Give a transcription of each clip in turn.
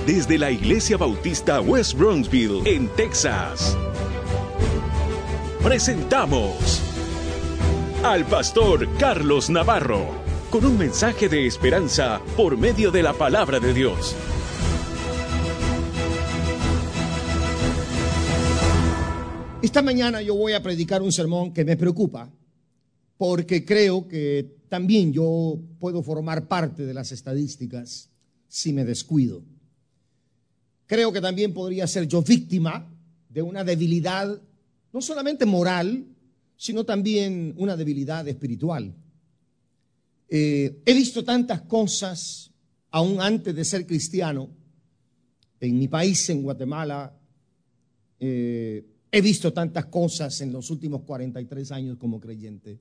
desde la Iglesia Bautista West Bronxville, en Texas. Presentamos al pastor Carlos Navarro, con un mensaje de esperanza por medio de la palabra de Dios. Esta mañana yo voy a predicar un sermón que me preocupa, porque creo que también yo puedo formar parte de las estadísticas si me descuido. Creo que también podría ser yo víctima de una debilidad, no solamente moral, sino también una debilidad espiritual. He visto tantas cosas, aún antes de ser cristiano, en mi país, en Guatemala. He visto tantas cosas en los últimos 43 años como creyente,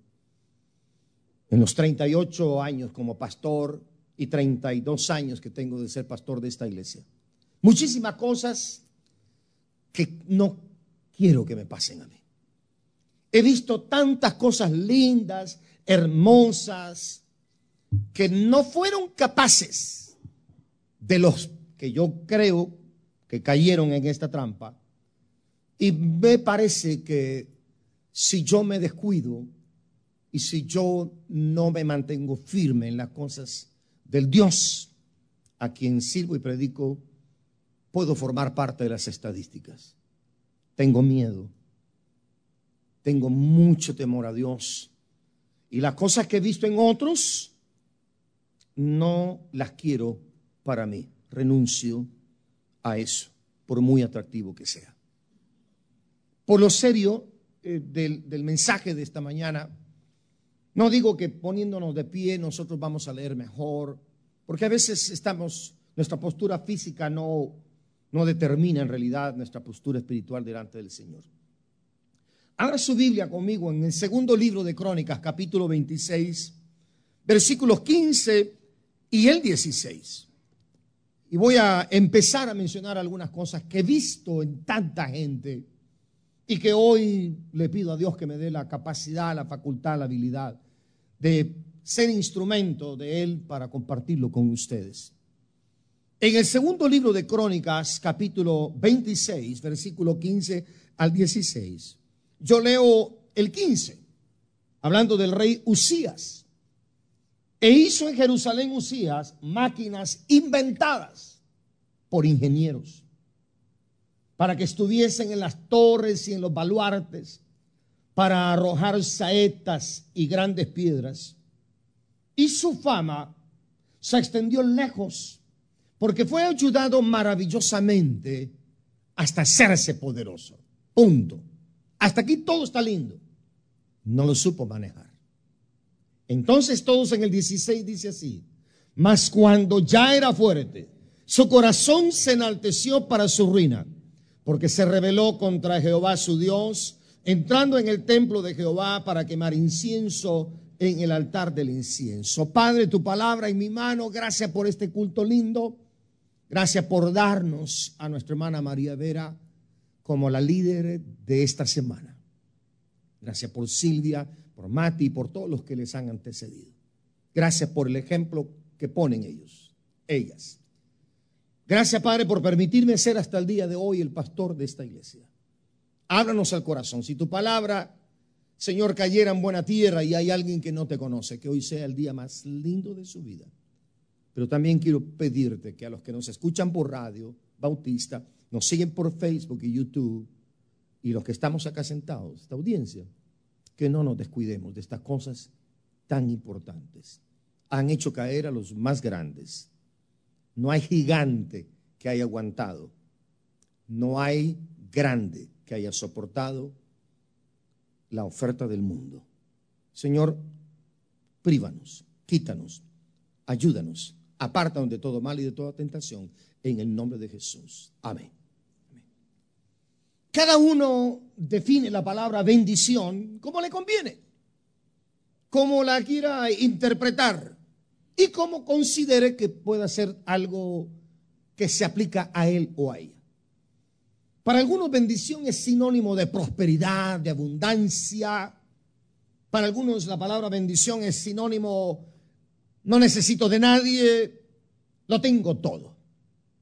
en los 38 años como pastor y 32 años que tengo de ser pastor de esta iglesia. Muchísimas cosas que no quiero que me pasen a mí. He visto tantas cosas lindas, hermosas, que no fueron capaces de los que yo creo que cayeron en esta trampa. Y me parece que si yo me descuido y si yo no me mantengo firme en las cosas del Dios a quien sirvo y predico, puedo formar parte de las estadísticas. Tengo miedo, tengo mucho temor a Dios, y las cosas que he visto en otros no las quiero para mí. Renuncio a eso, por muy atractivo que sea. Por lo serio del mensaje de esta mañana, no digo que poniéndonos de pie nosotros vamos a leer mejor, porque a veces nuestra postura física no determina en realidad nuestra postura espiritual delante del Señor. Abra su Biblia conmigo en el segundo libro de Crónicas, capítulo 26, versículos 15 y el 16. Y voy a empezar a mencionar algunas cosas que he visto en tanta gente y que hoy le pido a Dios que me dé la capacidad, la facultad, la habilidad de ser instrumento de Él para compartirlo con ustedes. En el segundo libro de Crónicas, capítulo 26, versículo 15 al 16, yo leo el 15, hablando del rey Uzías. E hizo en Jerusalén Uzías máquinas inventadas por ingenieros, para que estuviesen en las torres y en los baluartes, para arrojar saetas y grandes piedras. Y su fama se extendió lejos, porque fue ayudado maravillosamente hasta hacerse poderoso. Punto. Hasta aquí todo está lindo. No lo supo manejar. Entonces todos en el 16 dice así: mas cuando ya era fuerte, su corazón se enalteció para su ruina, porque se rebeló contra Jehová su Dios, entrando en el templo de Jehová para quemar incienso en el altar del incienso. Padre, tu palabra en mi mano, gracias por este culto lindo, gracias por darnos a nuestra hermana María Vera como la líder de esta semana. Gracias por Silvia, por Mati y por todos los que les han antecedido. Gracias por el ejemplo que ponen ellas. Gracias, Padre, por permitirme ser hasta el día de hoy el pastor de esta iglesia. Háblanos al corazón. Si tu palabra, Señor, cayera en buena tierra y hay alguien que no te conoce, que hoy sea el día más lindo de su vida. Pero también quiero pedirte que a los que nos escuchan por radio Bautista, nos siguen por Facebook y YouTube, y los que estamos acá sentados, esta audiencia, que no nos descuidemos de estas cosas tan importantes. Han hecho caer a los más grandes. No hay gigante que haya aguantado. No hay grande que haya soportado la oferta del mundo. Señor, prívanos, quítanos, ayúdanos, apártanos de todo mal y de toda tentación, en el nombre de Jesús. Amén. Cada uno define la palabra bendición como le conviene, como la quiera interpretar y como considere que pueda ser algo que se aplica a él o a ella. Para algunos bendición es sinónimo de prosperidad, de abundancia. Para algunos la palabra bendición es sinónimo, no necesito de nadie, lo tengo todo.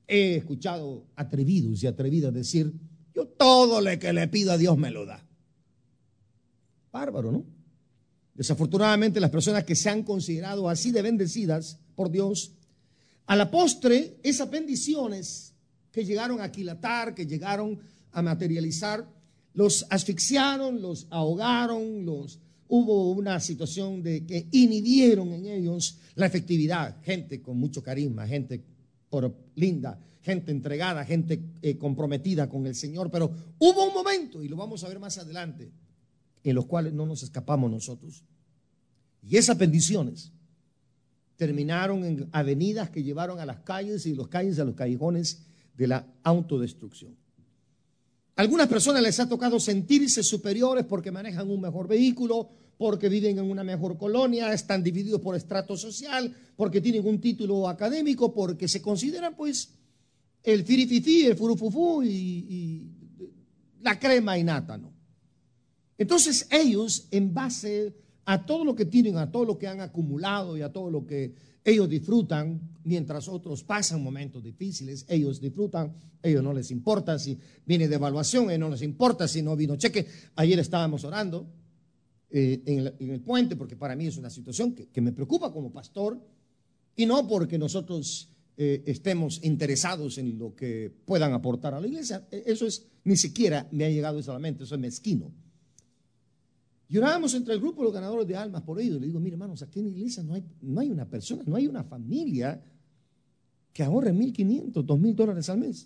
He escuchado atrevidos y atrevidas decir, yo todo lo que le pido a Dios me lo da. Bárbaro, ¿no? Desafortunadamente las personas que se han considerado así de bendecidas por Dios, a la postre esas bendiciones que llegaron a aquilatar, que llegaron a materializar, los asfixiaron, los ahogaron, hubo una situación de que inhibieron en ellos la efectividad. Gente con mucho carisma, gente linda, gente entregada, gente comprometida con el Señor, pero hubo un momento, y lo vamos a ver más adelante, en los cuales no nos escapamos nosotros. Y esas bendiciones terminaron en avenidas que llevaron a las calles y los calles a los callejones de la autodestrucción. Algunas personas les ha tocado sentirse superiores porque manejan un mejor vehículo, porque viven en una mejor colonia, están divididos por estrato social, porque tienen un título académico, porque se consideran pues el firififí, el furufufú y la crema innata, ¿no? Entonces ellos, en base a todo lo que tienen, a todo lo que han acumulado y a todo lo que ellos disfrutan, mientras otros pasan momentos difíciles, ellos disfrutan, a ellos no les importa si viene devaluación, a ellos no les importa si no vino cheque. Ayer estábamos orando en el puente, porque para mí es una situación que me preocupa como pastor, y no porque nosotros estemos interesados en lo que puedan aportar a la iglesia. Eso es, ni siquiera me ha llegado eso a la mente, eso es mezquino. Llorábamos entre el grupo de los ganadores de almas por ellos. Le digo, mire, hermanos, aquí en la iglesia no hay una persona, no hay una familia que ahorre $1,500, $2,000 al mes.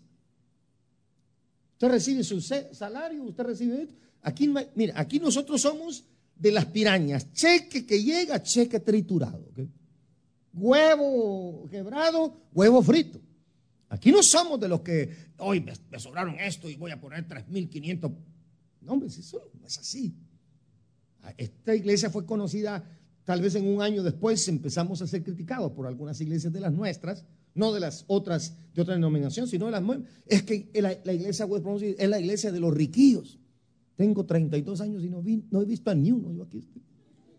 Usted recibe su salario, usted recibe esto. Aquí, mira, aquí nosotros somos de las pirañas. Cheque que llega, cheque triturado. ¿Okay? Huevo quebrado, huevo frito. Aquí no somos de los que hoy me sobraron esto y voy a poner 3,500. No, hombre, eso no es así. Esta iglesia fue conocida, tal vez en un año después empezamos a ser criticados por algunas iglesias de las nuestras, no de las otras, de otra denominación, sino de las nuestras. Es que la iglesia West Bronx es la iglesia de los riquillos. Tengo 32 años y no he visto a ni uno. Yo aquí estoy.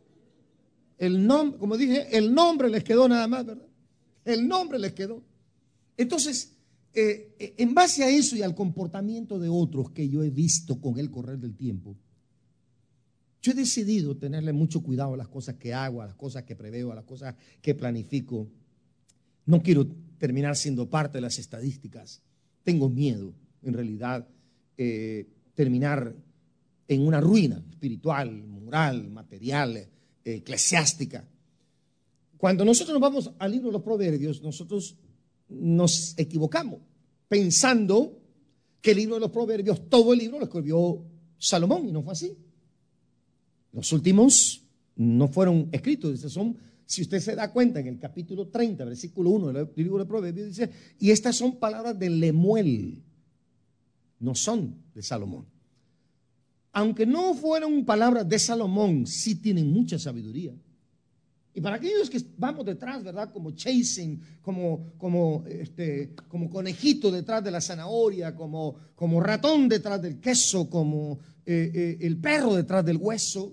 El nombre, como dije, el nombre les quedó nada más, ¿verdad? El nombre les quedó. Entonces, en base a eso y al comportamiento de otros que yo he visto con el correr del tiempo, yo he decidido tenerle mucho cuidado a las cosas que hago, a las cosas que preveo, a las cosas que planifico. No quiero terminar siendo parte de las estadísticas. Tengo miedo, en realidad, terminar en una ruina espiritual, moral, material, eclesiástica. Cuando nosotros nos vamos al libro de los Proverbios, nosotros nos equivocamos pensando que el libro de los Proverbios, todo el libro lo escribió Salomón, y no fue así. Los últimos no fueron escritos, si usted se da cuenta, en el capítulo 30, versículo 1 del libro de Proverbios, dice, y estas son palabras de Lemuel, no son de Salomón. Aunque no fueron palabras de Salomón, sí tienen mucha sabiduría. Y para aquellos que vamos detrás, ¿verdad? Como chasing, como conejito detrás de la zanahoria, como ratón detrás del queso, como el perro detrás del hueso,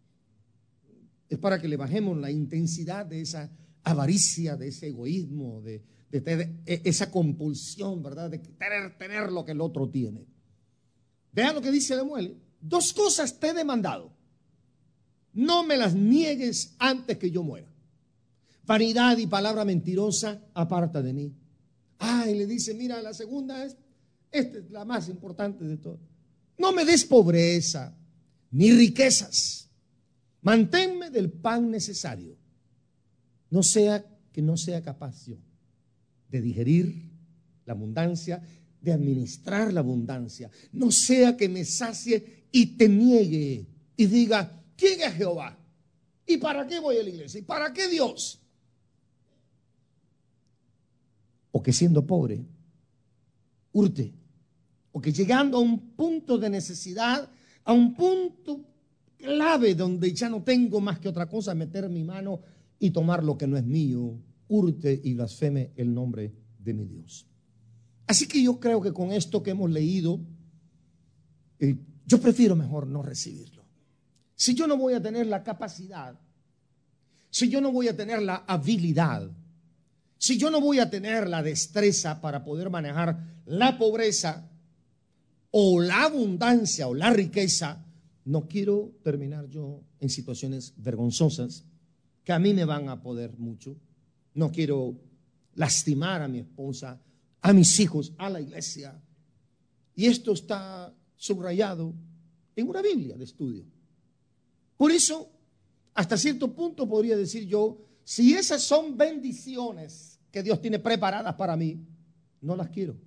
es para que le bajemos la intensidad de esa avaricia, de ese egoísmo, de esa compulsión, ¿verdad? De tener lo que el otro tiene. Vean lo que dice Lemuel. 2 cosas te he demandado. No me las niegues antes que yo muera. Vanidad y palabra mentirosa, aparta de mí. Y le dice, mira, la segunda esta es la más importante de todas. No me des pobreza, ni riquezas. Manténme del pan necesario. No sea que no sea capaz yo de digerir la abundancia, de administrar la abundancia. No sea que me sacie y te niegue y diga, ¿quién es Jehová? ¿Y para qué voy a la iglesia? ¿Y para qué Dios? O que siendo pobre, hurte. O que llegando a un punto de necesidad, a un punto clave donde ya no tengo más que otra cosa, meter mi mano y tomar lo que no es mío, hurte y blasfeme el nombre de mi Dios. Así que yo creo que con esto que hemos leído, yo prefiero mejor no recibirlo. Si yo no voy a tener la capacidad, si yo no voy a tener la habilidad, si yo no voy a tener la destreza para poder manejar la pobreza o la abundancia o la riqueza, no quiero terminar yo en situaciones vergonzosas que a mí me van a poder mucho. No quiero lastimar a mi esposa, a mis hijos, a la iglesia. Y esto está subrayado en una Biblia de estudio. Por eso, hasta cierto punto podría decir yo, si esas son bendiciones que Dios tiene preparadas para mí, no las quiero.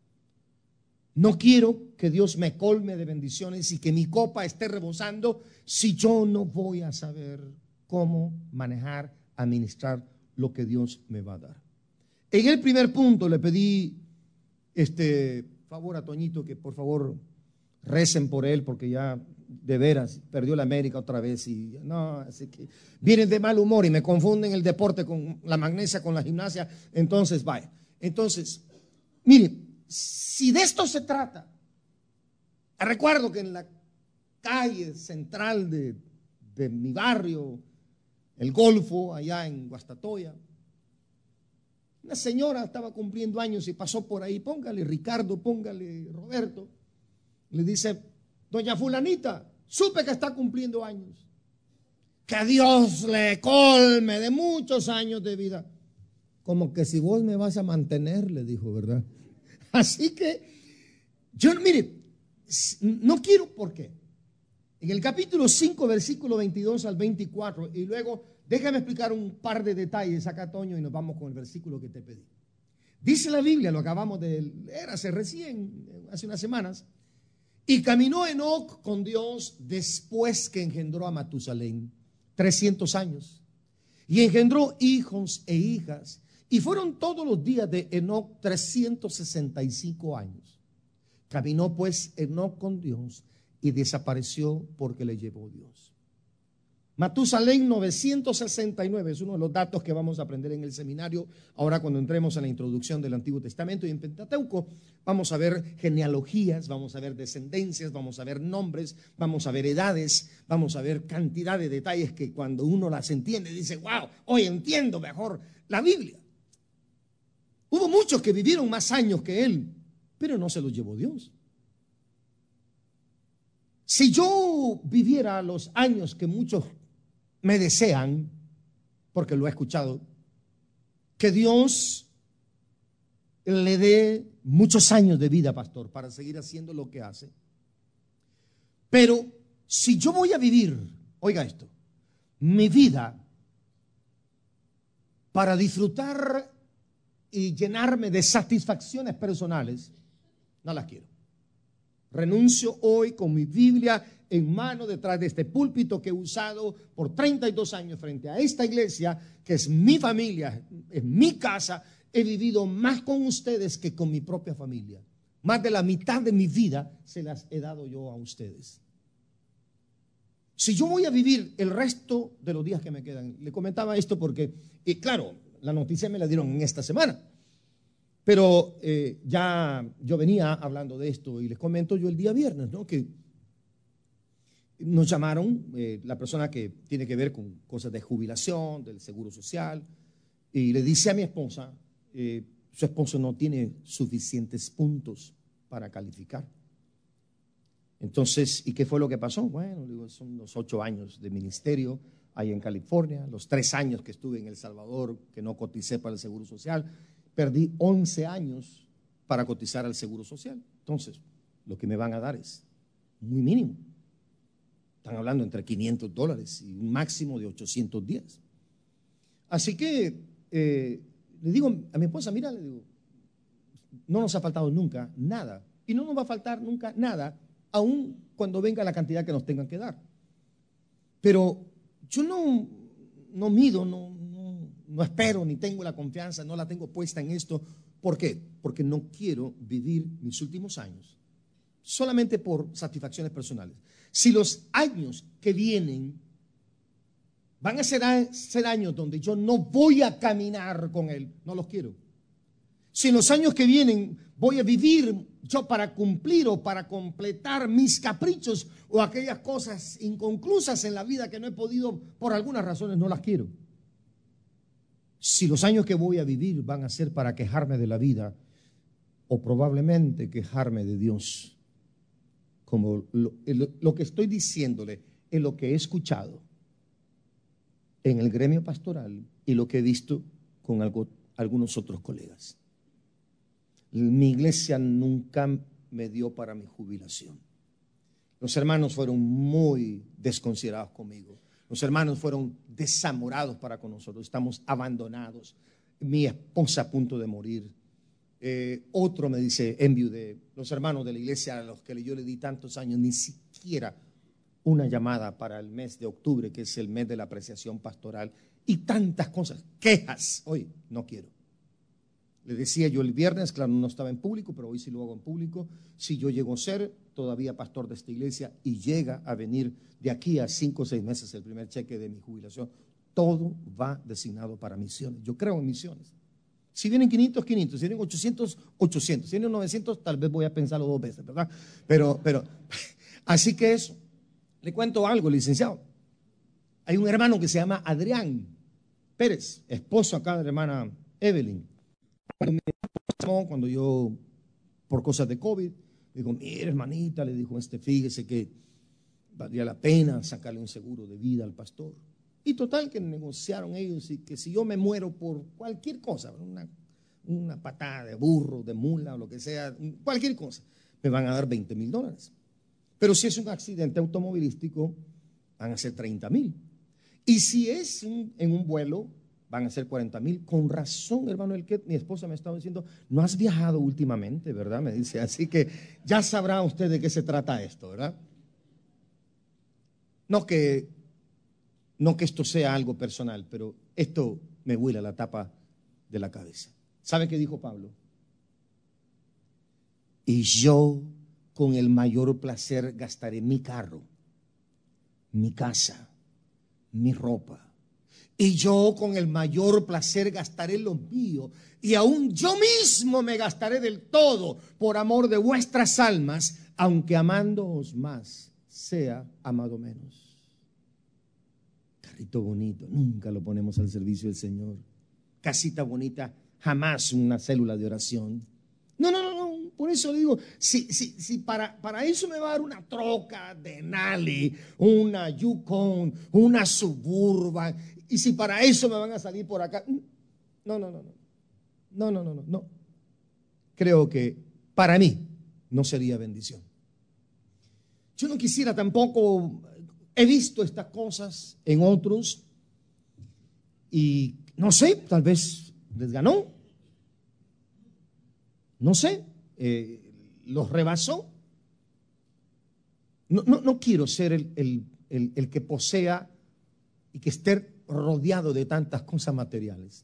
No quiero que Dios me colme de bendiciones y que mi copa esté rebosando si yo no voy a saber cómo manejar, administrar lo que Dios me va a dar. En el primer punto le pedí favor a Toñito que por favor recen por él porque ya de veras perdió la América otra vez y no, así que vienen de mal humor y me confunden el deporte con la magnesia, con la gimnasia, entonces vaya. Entonces, mire, si de esto se trata, recuerdo que en la calle central de mi barrio, el Golfo, allá en Guastatoya, una señora estaba cumpliendo años y pasó por ahí, póngale Ricardo, póngale Roberto, le dice, doña fulanita, supe que está cumpliendo años, que Dios le colme de muchos años de vida, como que si vos me vas a mantener, le dijo, ¿verdad? Así que, yo, mire, no quiero, ¿por qué? En el capítulo 5, versículo 22 al 24, y luego déjame explicar un par de detalles acá, Toño, y nos vamos con el versículo que te pedí. Dice la Biblia, lo acabamos de leer hace unas semanas, y caminó Enoc con Dios después que engendró a Matusalén, 300 años, y engendró hijos e hijas, y fueron todos los días de Enoc 365 años. Caminó pues Enoc con Dios y desapareció porque le llevó Dios. Matusalén 969 es uno de los datos que vamos a aprender en el seminario. Ahora cuando entremos en la introducción del Antiguo Testamento y en Pentateuco, vamos a ver genealogías, vamos a ver descendencias, vamos a ver nombres, vamos a ver edades, vamos a ver cantidad de detalles que cuando uno las entiende dice, wow, hoy entiendo mejor la Biblia. Hubo muchos que vivieron más años que él, pero no se los llevó Dios. Si yo viviera los años que muchos me desean, porque lo he escuchado, que Dios le dé muchos años de vida, pastor, para seguir haciendo lo que hace. Pero si yo voy a vivir, oiga esto, mi vida para disfrutar y llenarme de satisfacciones personales, no las quiero. Renuncio hoy con mi Biblia en mano detrás de este púlpito que he usado por 32 años frente a esta iglesia, que es mi familia, es mi casa. He vivido más con ustedes que con mi propia familia. Más de la mitad de mi vida se las he dado yo a ustedes. Si yo voy a vivir el resto de los días que me quedan, le comentaba esto porque, claro, la noticia me la dieron en esta semana. Pero ya yo venía hablando de esto y les comento yo el día viernes, ¿no? Que nos llamaron, la persona que tiene que ver con cosas de jubilación, del seguro social, y le dice a mi esposa, su esposo no tiene suficientes puntos para calificar. Entonces, ¿y qué fue lo que pasó? Bueno, digo, son los 8 años de ministerio ahí en California, los 3 años que estuve en El Salvador, que no coticé para el seguro social. Perdí 11 años para cotizar al Seguro Social. Entonces, lo que me van a dar es muy mínimo. Están hablando entre $500 y un máximo de 810. Así que le digo a mi esposa, mira, le digo, no nos ha faltado nunca nada. Y no nos va a faltar nunca nada, aun cuando venga la cantidad que nos tengan que dar. Pero yo no mido, no espero, ni tengo la confianza, no la tengo puesta en esto. ¿Por qué? Porque no quiero vivir mis últimos años solamente por satisfacciones personales. Si los años que vienen van a ser años donde yo no voy a caminar con Él, no los quiero. Si en los años que vienen voy a vivir yo para cumplir o para completar mis caprichos o aquellas cosas inconclusas en la vida que no he podido por algunas razones, no las quiero. si los años que voy a vivir van a ser para quejarme de la vida o probablemente quejarme de Dios. Como lo que estoy diciéndole es lo que he escuchado en el gremio pastoral y lo que he visto con algunos otros colegas. Mi iglesia nunca me dio para mi jubilación. Los hermanos fueron muy desconsiderados conmigo. Los hermanos fueron desamorados para con nosotros. Estamos abandonados. Mi esposa a punto de morir. Otro me dice, enviudé. Los hermanos de la iglesia a los que yo le di tantos años, ni siquiera una llamada para el mes de octubre, que es el mes de la apreciación pastoral, y tantas cosas, quejas. Hoy no quiero. Le decía yo el viernes, claro, no estaba en público, pero hoy sí lo hago en público. Si yo llego a ser todavía pastor de esta iglesia y llega a venir de aquí a 5 o 6 meses el primer cheque de mi jubilación, todo va designado para misiones. Yo creo en misiones. Si vienen 500, 500, si vienen 800, 800, si vienen 900, tal vez voy a pensarlo 2 veces, ¿verdad? Pero, así que eso. Le cuento algo, licenciado. Hay un hermano que se llama Adrián Pérez, esposo acá de la hermana Evelyn. Cuando yo, por cosas de COVID, le digo, mire hermanita, le dijo, fíjese que valdría la pena sacarle un seguro de vida al pastor. Y total que negociaron ellos y que si yo me muero por cualquier cosa, una patada de burro, de mula o lo que sea, cualquier cosa, me van a dar $20,000. Pero si es un accidente automovilístico, van a ser 30,000. Y si es en un vuelo, van a ser 40,000. Con razón, hermano, mi esposa me estaba diciendo, no has viajado últimamente, ¿verdad? Me dice, así que ya sabrá usted de qué se trata esto, ¿verdad? No que esto sea algo personal, pero esto me vuela la tapa de la cabeza. ¿Sabe qué dijo Pablo? Y yo con el mayor placer gastaré mi carro, mi casa, mi ropa. Y yo con el mayor placer gastaré lo mío. Y aún yo mismo me gastaré del todo por amor de vuestras almas, aunque amándoos más, sea amado menos. Carrito bonito, nunca lo ponemos al servicio del Señor. Casita bonita, jamás una célula de oración. No. Por eso le digo, si para eso me va a dar una troca Denali, una Yukon, una Suburban, y si para eso me van a salir por acá, no. Creo que para mí no sería bendición. Yo no quisiera tampoco, he visto estas cosas en otros y no sé, tal vez les ganó, no sé. Los rebasó. No quiero ser el que posea y que esté rodeado de tantas cosas materiales.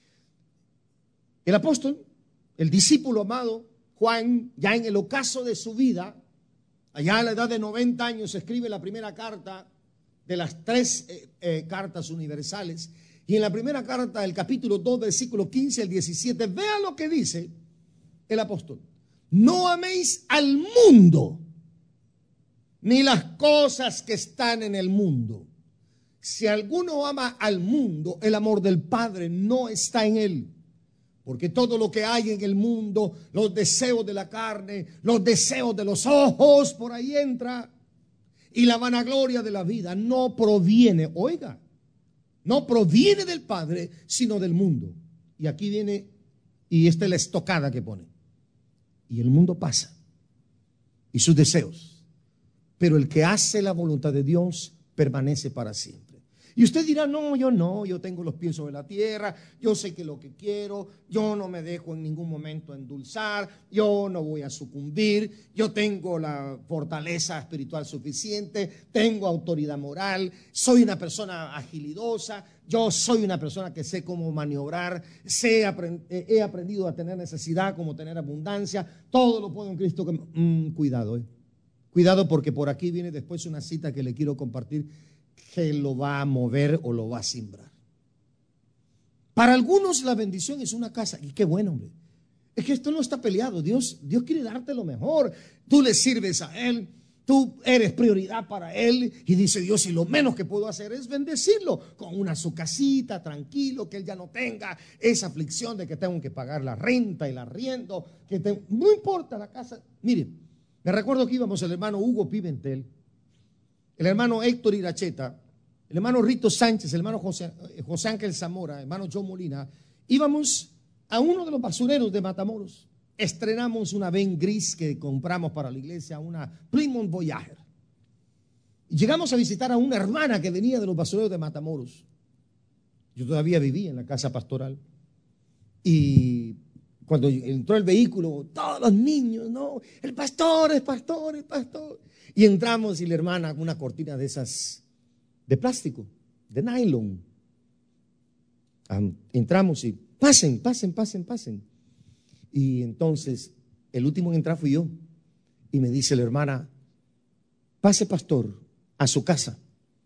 El apóstol, el discípulo amado, Juan, ya en el ocaso de su vida, allá a la edad de 90 años, escribe la primera carta de las 3 cartas universales. Y en la primera carta, el capítulo 2, versículo 15 al 17, vea lo que dice el apóstol. No améis al mundo, ni las cosas que están en el mundo. Si alguno ama al mundo, el amor del Padre no está en él. Porque todo lo que hay en el mundo, los deseos de la carne, los deseos de los ojos, por ahí entra. Y la vanagloria de la vida no proviene, no proviene del Padre, sino del mundo. Y aquí viene, y esta es la estocada que pone. Y el mundo pasa, y sus deseos, pero el que hace la voluntad de Dios permanece para siempre. Y usted dirá, no, yo tengo los pies sobre la tierra, yo sé que lo que quiero, yo no me dejo en ningún momento endulzar, yo no voy a sucumbir, yo tengo la fortaleza espiritual suficiente, tengo autoridad moral, soy una persona agilidosa, yo soy una persona que sé cómo maniobrar, he aprendido a tener necesidad como tener abundancia, todo lo puedo en Cristo. Cuidado porque por aquí viene después una cita que le quiero compartir que lo va a mover o lo va a simbrar. Para algunos la bendición es una casa, y qué bueno, hombre. Es que esto no está peleado, Dios quiere darte lo mejor, tú le sirves a Él, Tú eres prioridad para él y dice Dios, y lo menos que puedo hacer es bendecirlo con su casita, tranquilo, que él ya no tenga esa aflicción de que tengo que pagar la renta y el arriendo, no importa la casa. Mire, me recuerdo que íbamos el hermano Hugo Pimentel, el hermano Héctor Iracheta, el hermano Rito Sánchez, el hermano José Ángel Zamora, el hermano John Molina. Íbamos a uno de los basureros de Matamoros. Estrenamos una Ven gris que compramos para la iglesia, una Plymouth Voyager. Y llegamos a visitar a una hermana que venía de los basureros de Matamoros. Yo todavía vivía en la casa pastoral. Y cuando entró el vehículo, todos los niños, no, el pastor, el pastor, el pastor. Y entramos y la hermana con una cortina de esas, de plástico, de nylon. Entramos y pasen. Y entonces el último en entrar fui yo. Y me dice la hermana, pase pastor a su casa,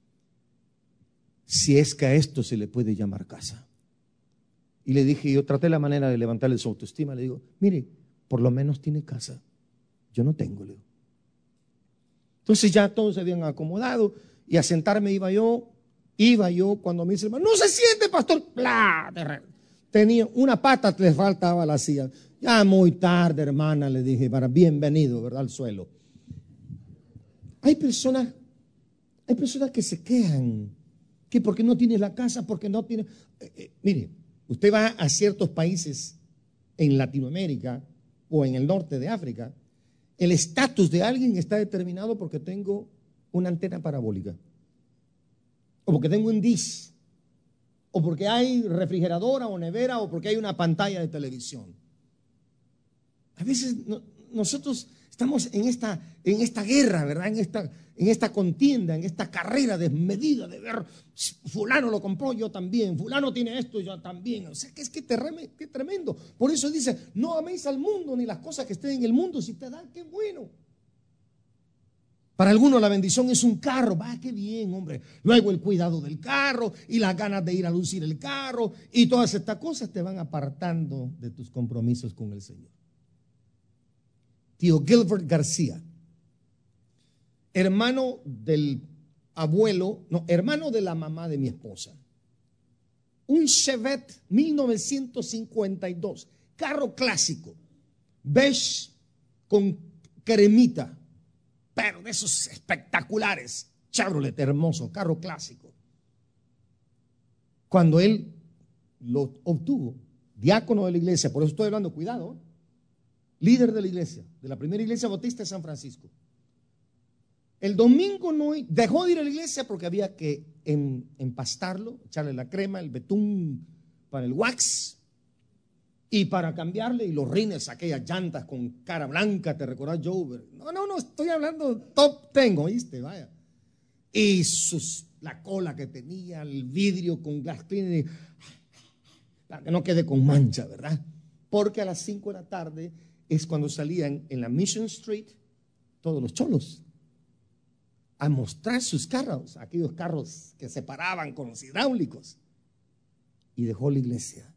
si es que a esto se le puede llamar casa. Y le dije, yo traté la manera de levantarle su autoestima. Le digo, mire, por lo menos tiene casa. Yo no tengo, le digo. Entonces ya todos se habían acomodado y a sentarme iba yo cuando me dice, hermano, no se siente, pastor. Tenía una pata, le faltaba la silla. Ya muy tarde, hermana, le dije, para bienvenido, ¿verdad? Al suelo. Hay personas que se quejan, que porque no tienes la casa, porque no tiene. Mire, usted va a ciertos países en Latinoamérica o en el norte de África, el estatus de alguien está determinado porque tengo una antena parabólica, o porque tengo un dish, o porque hay refrigeradora o nevera, o porque hay una pantalla de televisión. A veces nosotros estamos en esta guerra, ¿verdad? En esta contienda, en esta carrera desmedida de ver, fulano lo compró, yo también, fulano tiene esto, yo también. O sea, que es que tremendo. Por eso dice, no améis al mundo ni las cosas que estén en el mundo. Si te dan, qué bueno. Para algunos la bendición es un carro, va, qué bien, hombre. Luego el cuidado del carro y las ganas de ir a lucir el carro y todas estas cosas te van apartando de tus compromisos con el Señor. Tío Gilbert García, hermano del abuelo, no, hermano de la mamá de mi esposa. Un Chevette 1952, carro clásico, beige con cremita, pero de esos espectaculares, Chevrolet hermoso, carro clásico. Cuando él lo obtuvo, diácono de la iglesia, por eso estoy hablando, cuidado, líder de la iglesia, de la primera iglesia bautista de San Francisco. El domingo no dejó de ir a la iglesia porque había que empastarlo, echarle la crema, el betún para el wax y para cambiarle y los rines, aquellas llantas con cara blanca, ¿te recordás, Joe? No, estoy hablando top 10, ¿oíste? Vaya. Y la cola que tenía, el vidrio con glass cleaner, para que no quede con mancha, ¿verdad? Porque a las 5 de la tarde es cuando salían en la Mission Street todos los cholos a mostrar sus carros, aquellos carros que se paraban con los hidráulicos. Y dejó la iglesia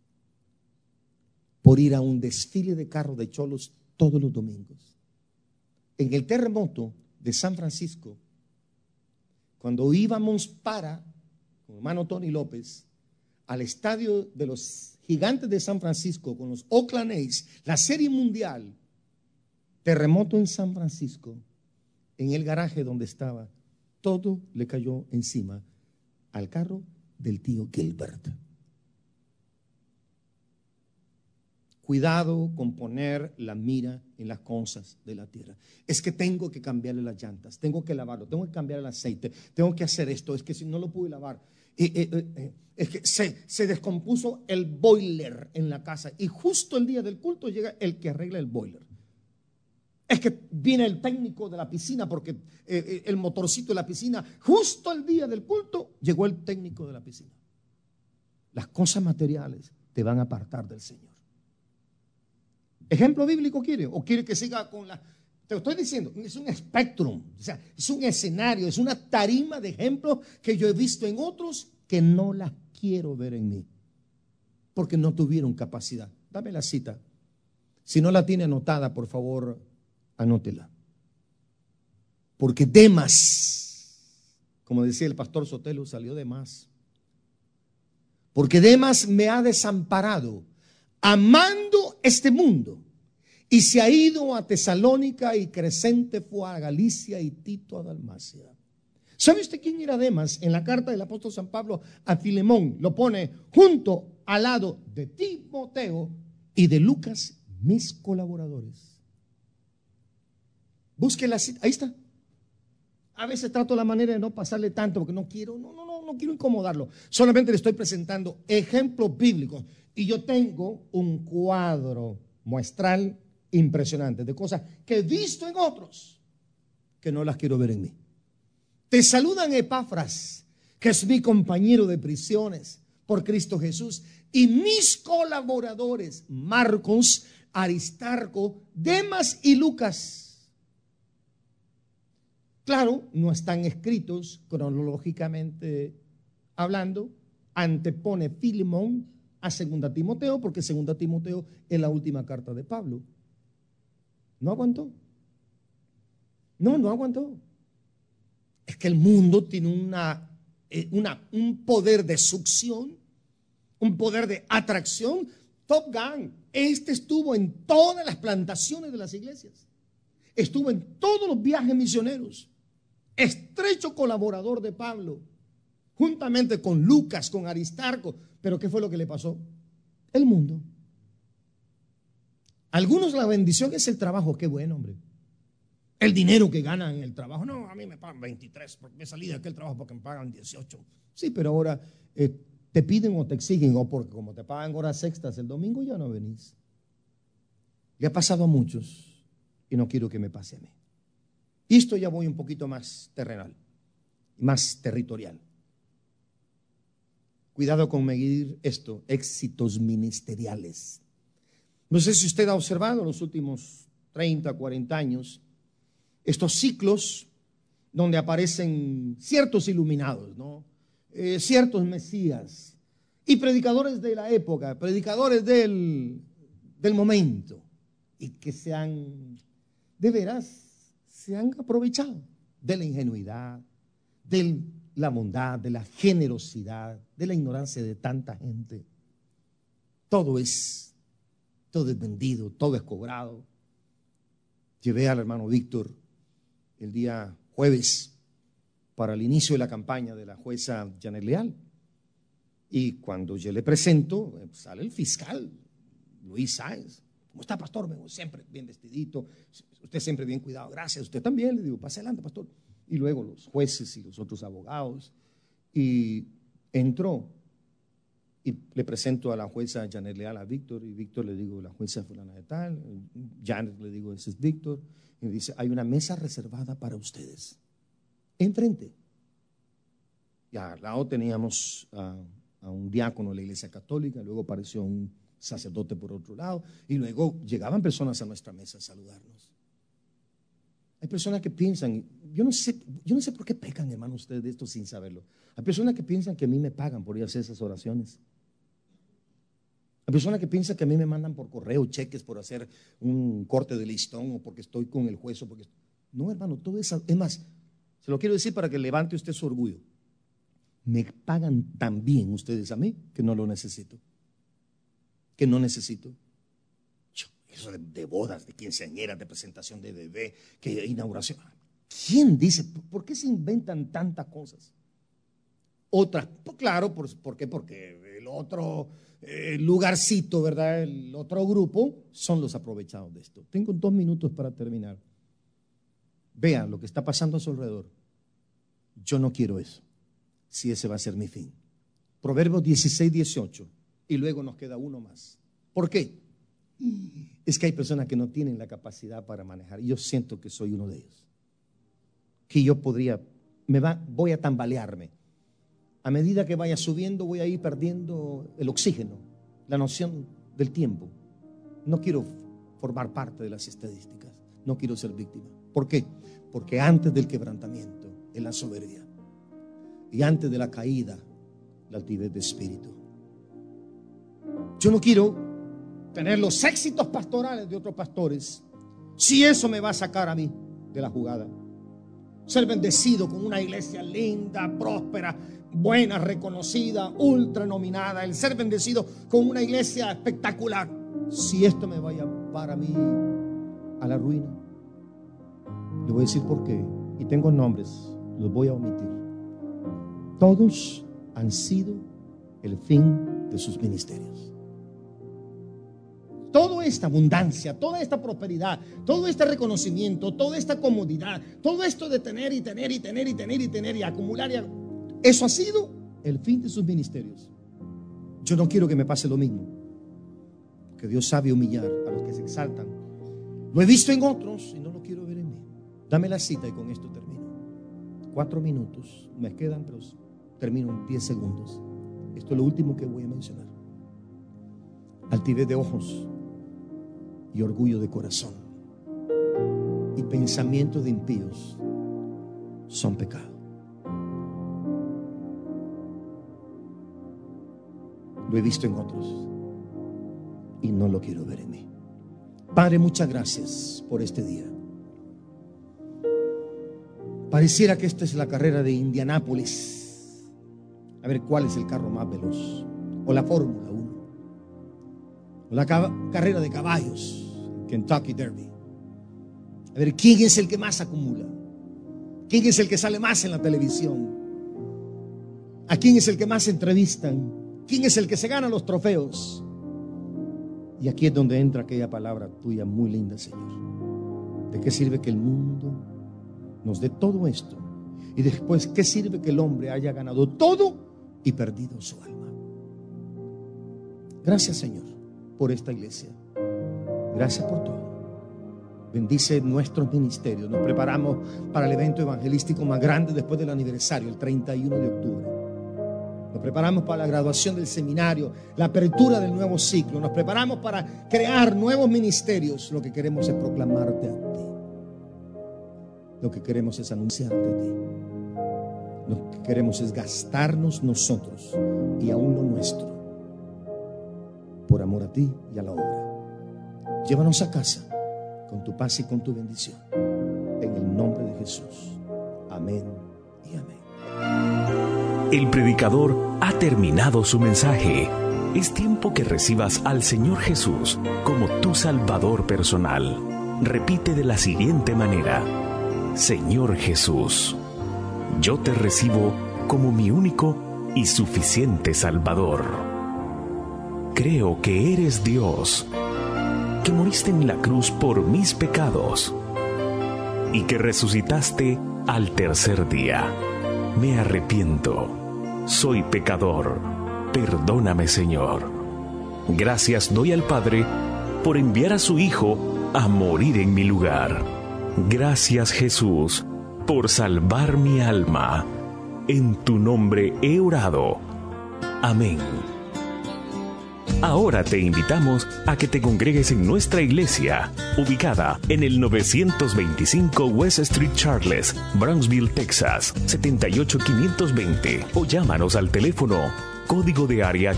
por ir a un desfile de carros de cholos todos los domingos. En el terremoto de San Francisco, cuando íbamos con el hermano Tony López, al estadio de los Gigantes de San Francisco con los Oakland A's, la serie mundial, terremoto en San Francisco, en el garaje donde estaba, todo le cayó encima al carro del tío Gilbert. Cuidado con poner la mira en las cosas de la tierra. Es que tengo que cambiarle las llantas, tengo que lavarlo, tengo que cambiar el aceite, tengo que hacer esto, es que si no lo pude lavar. Es que se descompuso el boiler en la casa y justo el día del culto llega el que arregla el boiler. Es que viene el técnico de la piscina porque el motorcito de la piscina, justo el día del culto llegó el técnico de la piscina. Las cosas materiales te van a apartar del Señor. ¿Ejemplo bíblico quiere? ¿O quiere que siga con la? Te estoy diciendo, es un espectro, o sea, es un escenario, es una tarima de ejemplos que yo he visto en otros que no las quiero ver en mí, porque no tuvieron capacidad. Dame la cita. Si no la tiene anotada, por favor, anótela. Porque Demas, como decía el pastor Sotelo, salió de más. Porque Demas me ha desamparado, amando este mundo, y se ha ido a Tesalónica, y Crescente fue a Galicia, y Tito a Dalmacia. ¿Sabe usted quién era Demas? En la carta del apóstol San Pablo a Filemón lo pone junto al lado de Timoteo y de Lucas, mis colaboradores. Busque la cita, ahí está. A veces trato la manera de no pasarle tanto porque no quiero incomodarlo. Solamente le estoy presentando ejemplos bíblicos. Y yo tengo un cuadro muestral impresionante de cosas que he visto en otros que no las quiero ver en mí. Te saludan Epafras, que es mi compañero de prisiones por Cristo Jesús, y mis colaboradores, Marcos, Aristarco, Demas y Lucas. Claro, no están escritos cronológicamente hablando. Antepone Filemón a 2 Timoteo, porque 2 Timoteo es la última carta de Pablo. No aguantó. No aguantó. Es que el mundo tiene un poder de succión, un poder de atracción. Top Gun, este estuvo en todas las plantaciones de las iglesias, estuvo en todos los viajes misioneros, estrecho colaborador de Pablo, juntamente con Lucas, con Aristarco. Pero ¿qué fue lo que le pasó? El mundo. Algunos la bendición es el trabajo. Qué bueno, hombre. El dinero que ganan en el trabajo. No, a mí me pagan 23 porque me salí de aquel trabajo porque me pagan 18. Sí, pero ahora te piden o te exigen, o porque como te pagan horas extras el domingo ya no venís. Le ha pasado a muchos y no quiero que me pase a mí. Y esto ya voy un poquito más terrenal, más territorial. Cuidado con medir esto, éxitos ministeriales. No sé si usted ha observado en los últimos 30, 40 años estos ciclos donde aparecen ciertos iluminados, ¿no? Ciertos mesías y predicadores de la época, predicadores del momento, y que de veras se han aprovechado de la ingenuidad, de la bondad, de la generosidad, de la ignorancia de tanta gente. Todo es vendido, todo es cobrado. Llevé al hermano Víctor el día jueves para el inicio de la campaña de la jueza Janet Leal. Y cuando yo le presento, sale el fiscal Luis Sáenz. ¿Cómo está, pastor? Siempre bien vestidito, usted siempre bien cuidado. Gracias, usted también. Le digo, pase adelante, pastor. Y luego los jueces y los otros abogados. Y entró y le presento a la jueza Janet Leal a Víctor. Y Víctor le digo, la jueza fulana de tal. Janet le digo, ese es Víctor. Y dice, hay una mesa reservada para ustedes enfrente. Y al lado teníamos a un diácono de la iglesia católica, luego apareció un sacerdote por otro lado, y luego llegaban personas a nuestra mesa a saludarnos. Hay personas que piensan, yo no sé por qué pecan, hermano, ustedes de esto sin saberlo. Hay personas que piensan que a mí me pagan por ir a hacer esas oraciones. Hay personas que piensan que a mí me mandan por correo cheques por hacer un corte de listón, o porque estoy con el juez, o porque... No, hermano, todo eso, es más, se lo quiero decir para que levante usted su orgullo. Me pagan tan bien ustedes a mí que no lo necesito. Que no necesito. Eso de bodas, de quinceañeras, de presentación de bebé, que inauguración. ¿Quién dice? ¿Por qué se inventan tantas cosas? Otras, pues claro, ¿por qué? Porque el otro lugarcito, ¿verdad? El otro grupo son los aprovechados de esto. Tengo 2 minutos para terminar. Vean lo que está pasando a su alrededor. Yo no quiero eso, si ese va a ser mi fin. Proverbios 16, 18. Y luego nos queda uno más. ¿Por qué? Es que hay personas que no tienen la capacidad para manejar. Y yo siento que soy uno de ellos. Que yo voy a tambalearme. A medida que vaya subiendo, voy a ir perdiendo el oxígeno, la noción del tiempo. No quiero formar parte de las estadísticas. No quiero ser víctima. ¿Por qué? Porque antes del quebrantamiento es la soberbia. Y antes de la caída, la altivez de espíritu. Yo no quiero tener los éxitos pastorales de otros pastores si eso me va a sacar a mí de la jugada. ser bendecido con una iglesia linda, próspera, buena, reconocida, ultra nominada, el ser bendecido con una iglesia espectacular. Si esto me va a llevar a mí a la ruina, le voy a decir por qué, y tengo nombres, los voy a omitir. Todos han sido el fin de sus ministerios. Toda esta abundancia, toda esta prosperidad, todo este reconocimiento, toda esta comodidad, todo esto de tener y tener y tener y tener y tener y acumular, eso ha sido el fin de sus ministerios. Yo no quiero que me pase lo mismo, porque Dios sabe humillar a los que se exaltan. Lo he visto en otros y no lo quiero ver en mí. Dame la cita y con esto termino. 4 minutos me quedan, pero termino en 10 segundos. Esto es lo último que voy a mencionar. Altivez de ojos y orgullo de corazón y pensamientos de impíos son pecado. Lo he visto en otros y no lo quiero ver en mí. Padre, muchas gracias por este día. Pareciera que esta es la carrera de Indianápolis, a ver cuál es el carro más veloz, o la Fórmula 1, o la carrera de caballos, Kentucky Derby. A ver quién es el que más acumula, quién es el que sale más en la televisión, a quién es el que más entrevistan, quién es el que se gana los trofeos. Y aquí es donde entra aquella palabra tuya muy linda, Señor. ¿De qué sirve que el mundo nos dé todo esto? Y después, ¿qué sirve que el hombre haya ganado todo y perdido su alma? Gracias, Señor, por esta iglesia. Gracias por todo. Bendice nuestros ministerios. Nos preparamos para el evento evangelístico más grande después del aniversario, el 31 de octubre. Nos preparamos para la graduación del seminario, la apertura del nuevo ciclo. Nos preparamos para crear nuevos ministerios. Lo que queremos es proclamarte a ti. Lo que queremos es anunciarte a ti. Lo que queremos es gastarnos nosotros y aún lo nuestro por amor a ti y a la obra. Llévanos a casa con tu paz y con tu bendición. En el nombre de Jesús. Amén y amén. El predicador ha terminado su mensaje. Es tiempo que recibas al Señor Jesús como tu Salvador personal. Repite de la siguiente manera: Señor Jesús, yo te recibo como mi único y suficiente Salvador. Creo que eres Dios, que moriste en la cruz por mis pecados y que resucitaste al tercer día. Me arrepiento, soy pecador, perdóname, Señor. Gracias doy al Padre por enviar a su Hijo a morir en mi lugar. Gracias, Jesús, por salvar mi alma. En tu nombre he orado. Amén. Ahora te invitamos a que te congregues en nuestra iglesia, ubicada en el 925 West Street Charles, Brownsville, Texas, 78520, o llámanos al teléfono código de área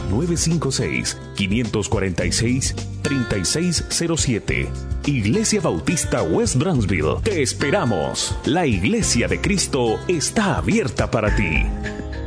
956-546-3607. Iglesia Bautista West Brownsville. Te esperamos. La Iglesia de Cristo está abierta para ti.